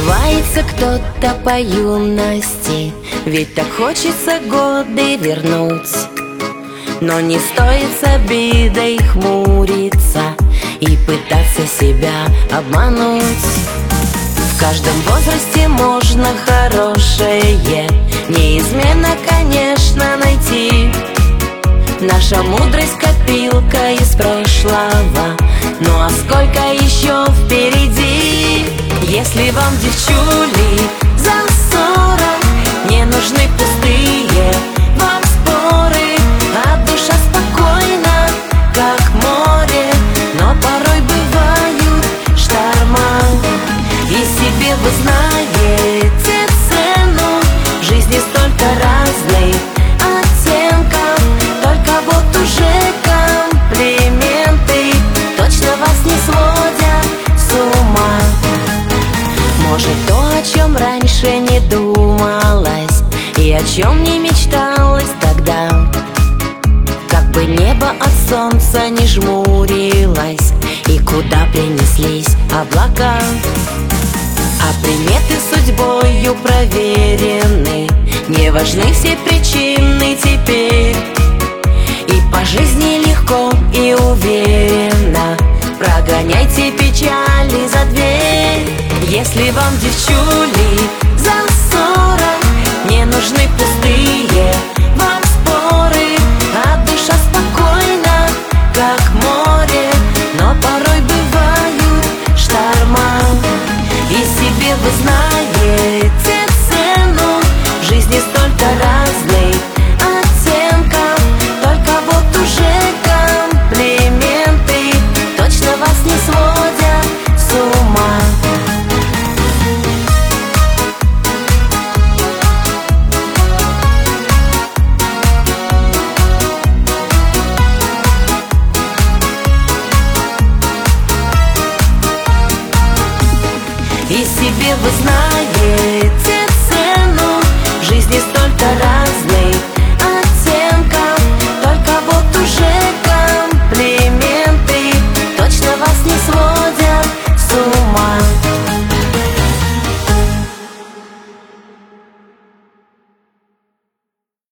Убивается кто-то по юности, ведь так хочется годы вернуть. Но не стоит с обидой хмуриться и пытаться себя обмануть. В каждом возрасте можно хорошее неизменно, конечно, найти. Наша мудрость копилка из прошлого, ну а сколько еще впереди? Если вам, девчули, за 40 не нужны пустые вам споры, а душа спокойна, как море, но порой бывают шторма. И себе вы знаете цену, в жизни столько разных оттенков, только вот уже комплименты точно вас не сводят с ума. Может, то, о чем раньше не думалось и о чем не мечталось тогда, как бы небо от солнца не жмурилось и куда принеслись облака. А приметы судьбою проверены, не важны все причины теперь. И по жизни легко и уверенно прогоняйте печали за дверь. Если вам, девчули, за 40 не нужны пустые вам споры, а душа спокойна, как море, но порой бывают шторма. И себе вы знаете цену, в жизни столько разных оттенков, только вот уже комплименты точно вас не сводят с ума. И себе вы знаете цену, в жизни столько раз.